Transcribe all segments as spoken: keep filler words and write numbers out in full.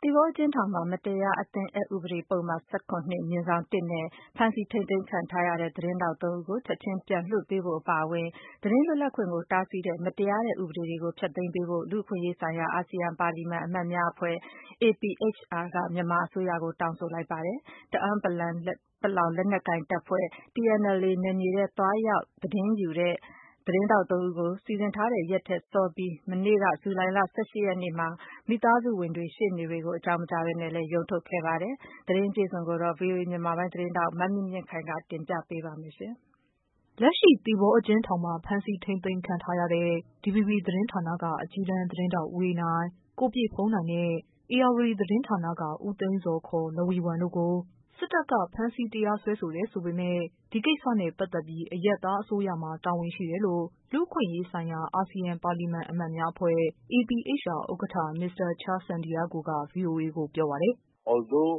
သီပေါအကျဉ်းထောင်မှာ မတရားအသင်းအက်ဥပဒေပုဒ်မ ၁၇ နဲ့ ဖမ်းဆီးထိန်းသိမ်းခံထားရတဲ့ သတင်းထောက်သုံးဦးကို ချက်ချင်းပြန်လွှတ်ပေးဖို့အပါအဝင် သတင်းလွတ်လပ်ခွင့်ကိုတားဆီးတဲ့ မတရားတဲ့ဥပဒေတွေကို ဖျက်သိမ်းပေးဖို့ လူ့အခွင့်အရေးဆိုင်ရာ အာဆီယံပါလီမန်အမတ်များအဖွဲ့ A P H R က မြန်မာအစိုးရကို တောင်းဆိုလိုက်ပါတယ်။ တအာင်းပလောင်လက်နက်ကိုင်တပ်ဖွဲ့ T N L A နယ်မြေထဲသွားရောက်သတင်းယူတဲ့ သတင်းထောက်သုံးဦးကို စီစဉ်ထားတဲ့ရက်ထက်စောပြီး မနေ့က ဇူလိုင်လ ၁၈ ရက်နေ့မှာ မိသားစုဝင်တွေ၊ ရှေ့နေတွေကို အကြောင်းမကြားဘဲ ရုံးထုတ်ခဲ့ပါတယ်။ သတင်းအပြည့်အစုံကိုတော့ ဗွီအိုအေမြန်မာပိုင်းသတင်းထောက် မမြင့်မြင့်ခိုင်က တင်ပြပေးပါမယ်။ လက်ရှိ သီပေါအကျဉ်းထောင်မှာ ဖမ်းဆီးထိန်းသိမ်းခံထားရတဲ့ D V B သတင်းဌာနက အကြီးတန်းသတင်းထောက် ဦးအေးနိုင်၊ ကိုပြည့်ဘုန်းနိုင်နဲ့ ဧရာဝတီသတင်းဌာနက ဦးသိန်းဇော် ခေါ် လဝီဝမ်တို့ကို စစ်တပ်က ဖမ်းဆီးတရားစွဲဆိုတယ်ဆိုပေမယ့် ဒီကိစ္စနဲ့ပတ်သက်ပြီး အရပ်သားအစိုးရမှာ တာဝန်ရှိတယ်လို့ လူ့အခွင့်အရေးဆိုင်ရာ အာဆီယံပါလီမန်အမတ်များအဖွဲ့ A P H R ဥက္ကဋ္ဌ မစ္စတာ Charles Santiago က ဗွီအိုအေကို ပြောပါတယ်။ “စစ်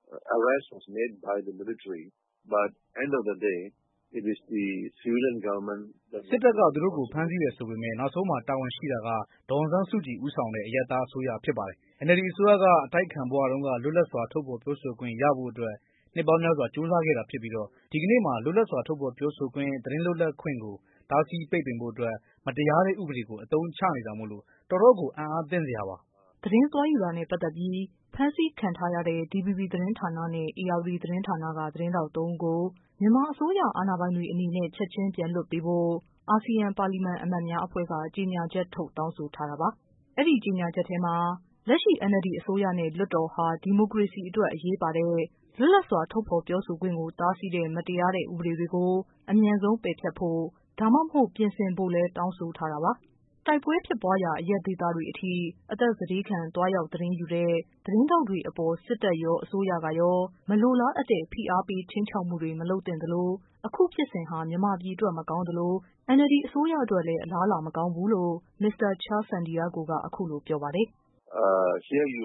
တပ်က သူတို့ကို ဖမ်းဆီးတယ်ဆိုပေမယ့် နောက်ဆုံးမှာ တာဝန်ရှိတာက ဒေါ်အောင်ဆန်းစုကြည်ဦးဆောင်တဲ့ အရပ်သားအစိုးရဖြစ်ပါတယ်။ N L D အစိုးရက အတိုက်အခံဘဝတုန်းက လွတ်လပ်စွာထုတ်ဖော်ပြောဆိုခွင့်ရဖို့အတွက် နှစ်ပေါင်းများစွာ ကြိုးစားခဲ့တာဖြစ်ပြီး ဒီကနေ့မှာ လွတ်လပ်စွာထုတ်ဖော်ပြောဆိုခွင့်၊ သတင်းလွတ်လပ်ခွင့်ကို တားဆီးပိတ်ပင်ဖို့အတွက် မတရားတဲ့ဥပဒေကို အသုံးချနေတာမို့ တော်တော့ကို အံ့အားသင့်စရာပါ။ ” သတင်းသွားယူတာနဲ့ပတ်သက်ပြီး ဖမ်းဆီးခံထားရတဲ့ D V B သတင်းဌာနနဲ့ ဧရာဝတီသတင်းဌာနက သတင်းထောက်သုံးဦးကို မြန်မာအစိုးရအာဏာပိုင်တွေအနေနဲ့ ချက်ချင်းပြန်လွှတ်ပေးဖို့ အာဆီယံပါလီမန်အမတ်များအဖွဲ့က ကြေညာချက်ထုတ်တောင်းဆိုထားတာပါ။ အဲဒီကြေညာချက်ထဲမှာ လက်ရှိ N L D အစိုးရနဲ့ လွှတ်တော်ဟာ ဒီမိုကရေစီအတွက်အရေးပါတဲ့ လွတ်လပ်စွာထုတ်ဖော်ပြောဆိုခွင့်ကို တားဆီးတဲ့ မတရားတဲ့ဥပဒေတွေကို အမြန်ဆုံးပယ်ဖျက်ဖို့ ဒါမှမဟုတ် ပြင်ဆင်ဖို့လည်း တောင်းဆိုထားတာပါ။ တိုက်ပွဲဖြစ်ပွားရာ အရပ်ဒေသတွေအထိ အသက်စတေးခံ သွားရောက်သတင်းယူတဲ့ သတင်းထောက်တွေအပေါ် စစ်တပ်ရော အစိုးရကရော မလိုလားအပ်တဲ့ ဖိအားပေး ခြိမ်းခြောက်မှုတွေ မလုပ်သင့်သလို အခုဖြစ်စဉ်ဟာ မြန်မာပြည်အတွက် မကောင်းသလို N L D အစိုးရအတွက်လည်း အလားအလာမကောင်းဘူးလို့ မစ္စတာ Charles Santiago က အခုလိုပြောပါတယ်။ “ဒီဟာကို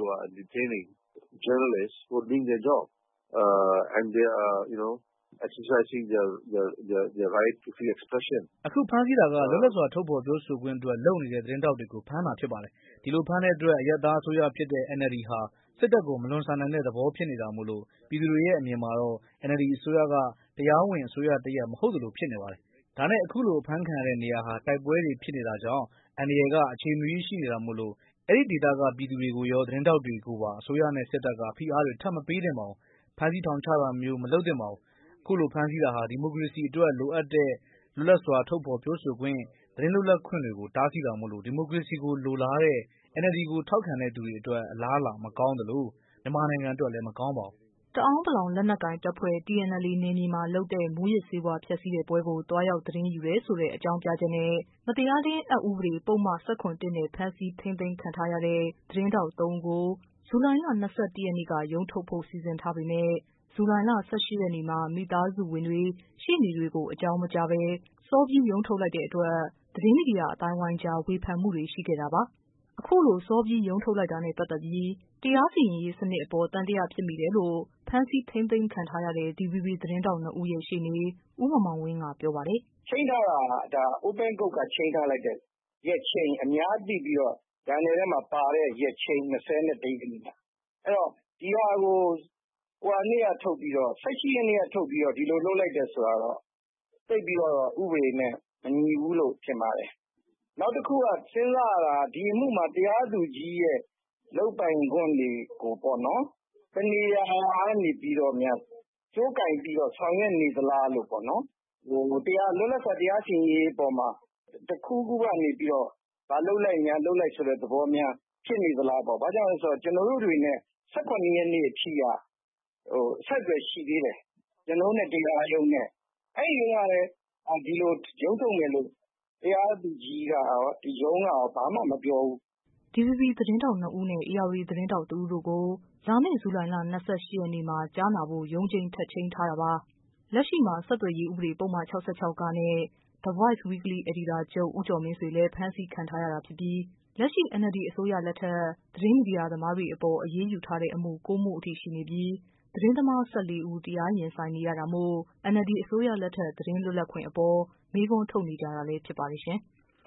အခုဖမ်းဆီးတာက လွတ်လပ်စွာထုတ်ဖော်ပြောဆိုခွင့်အတွက် လုပ်နေတဲ့ သတင်းထောက်တွေကို ဖမ်းတာဖြစ်ပါတယ်။ ဒီလိုဖမ်းတဲ့အတွက် အရပ်သားအစိုးရဖြစ်တဲ့ N L D ဟာ စစ်တပ်ကို မလွန်ဆန်နိုင်တဲ့သဘောဖြစ်နေတာမို့ ပြည်သူတွေရဲ့အမြင်မှာတော့ N L D အစိုးရက တရားဝင်အစိုးရတရပ်မဟုတ်သလိုဖြစ်နေပါတယ်။ ဒါနဲ့ အခုလိုအဖမ်းခံရတဲ့နေရာဟာ တိုက်ပွဲတွေဖြစ်နေတာကြောင့် အန္တရာယ်က အချိန်မရွေးရှိနေတာမို့ အဲဒီဒေသက ပြည်သူတွေကိုရော သတင်းထောက်တွေကိုပါ အစိုးရနဲ့ စစ်တပ်က ဖိအားတွေ ထပ်မပေးသင့်ပါဘူး။ ဖမ်းဆီးထောင်ချတာမျိုး မလုပ်သင့်ပါဘူး။ အခုလိုဖမ်းဆီးတာဟာ ဒီမိုကရေစီအတွက် လိုအပ်တဲ့ လွတ်လပ်စွာထုတ်ဖော်ပြောဆိုခွင့်၊ သတင်းလွတ်လပ်ခွင့်တွေကို တားဆီးတာမို့ ဒီမိုကရေစီကိုလိုလားတဲ့ N L D ကိုထောက်ခံတဲ့သူတွေအတွက် အလားအလာမကောင်းသလို မြန်မာနိုင်ငံအတွက်လည်း မကောင်းပါဘူး။ ” တအာင်းပလောင်လက်နက်ကိုင်တပ်ဖွဲ့ T N L A နယ်မြေမှာလုပ်တဲ့ မူးယစ်ဆေးဝါးဖျက်ဆီးတဲ့ပွဲကို သွားရောက်သတင်းယူတယ်ဆိုတဲ့ အကြောင်းပြချက်နဲ့ မတရားသင်းအက်ဥပဒေပုဒ်မ ၁၇ နဲ့ ဖမ်းဆီးထိန်းသိမ်းခံထားရတဲ့ သတင်းထောက်သုံးဦးကို ဇူလိုင်လ ၂၁ ရက်နေ့က ရုံးထုတ်ဖို့ စီစဉ်ထားပေမယ့် ဇူလိုင်လ ၁၈ ရက်နေ့မှာ မိသားစုဝင်တွေ၊ ရှေ့နေတွေကို အကြောင်းမကြားဘဲ စောပြီးရုံးထုတ်လိုက်တဲ့အတွက် သတင်းမီဒီယာအသိုင်းအဝိုင်းကြား ဝေဖန်မှုတွေရှိခဲ့တာပါ။ အခုလို စောပြီးရုံးထုတ်လိုက်တာနဲ့ပတ်သက်ပြီး တရားစီရင်ရေးစနစ်အပေါ် သံသယဖြစ်မိတယ်လို့ ဖမ်းဆီးထိန်းသိမ်းခံထားရတဲ့ D V B သတင်းထောက်နှစ်ဦးရဲ့ ရှေ့နေ ဦးမောင်မောင်ဝင်းက ပြောပါတယ်။ “ချိန်းထားတာက Open Court က ချိန်းထားလိုက်တဲ့ ရက်ချိန်း အများသိပြီးတော့ ဂျာနယ်ထဲမှာပါတဲ့ ရက်ချိန်း ၂၁ ရက်နေ့က အဲဒီတော့ ဒီဟာကို ၁၈ ရက်နေ့ကထုတ်ပြီးတော့ ဒီလိုလုပ်လိုက်တယ်ဆိုတာတော့ သိပ်ပြီးတော့ ဥပဒေနဲ့ မညီဘူးလို့ ထင်ပါတယ်။ နောက်တခုက စဉ်းစားရတာက ဒီအမှုမှာ တရားသူကြီးရဲ့ လုပ်ပိုင်ခွင့်တွေကိုပေါ့နော် တနေရာကနေပြီးတော့များ ကြိုးကိုင်ပြီးတော့ ဆောင်ရွက်နေသလားလို့ပေါ့နော် လွတ်လပ်စွာတရားစီရင်ရေးအပေါ်မှာ တခုခုကနေပြီးတော့ ဘာလုပ်လိုက်ညာလုပ်လိုက်ဆိုတဲ့သဘောများဖြစ်နေသလားပေါ့။ ဘာကြောင့်လဲဆိုတော့ ကျနော်တို့တွေနဲ့ ၁၇ ရက်နေ့အထိက အဆက်အသွယ်ရှိသေးတယ်။ ကျနော်တို့နဲ့ တရားရုံးနဲ့ အဲဒီတုန်းကလည်း ဒီလိုရုံးထုတ်မယ်လို့ တရားသူကြီးကရော ရုံးကရော ဘာမှမပြောဘူး။ ” D V B သတင်းထောက်နှစ်ဦးနဲ့ ဧရာဝတီသတင်းထောက်တဦးတို့ကို လာမယ့် ဇူလိုင်လ ၂၈ ရက်နေ့မှာ ကြားနာဖို့ ရုံးချိန်းထပ်ချိန်းထားတာပါ။ လက်ရှိမှာ ဆက်သွယ်ရေးဥပဒေပုဒ်မ ၆၆ နဲ့ The Voice Weekly အယ်ဒီတာချုပ် ဦးကျော်မင်းဆွေလည်း ဖမ်းဆီးခံထားရတာဖြစ်ပြီး လက်ရှိ N L D အစိုးရလက်ထက် သတင်းမီဒီယာသမားတွေအပေါ် အရေးယူထားတဲ့အမှု ၉ မှုအထိရှိနေပြီး သတင်းသမား ၁၄ ဦး တရားရင်ဆိုင်နေရတာမို့ N L D အစိုးရလက်ထက် သတင်းလွတ်လပ်ခွင့်အပေါ် မေးခွန်းထုတ်နေကြတာလည်းဖြစ်ပါတယ်ရှင်။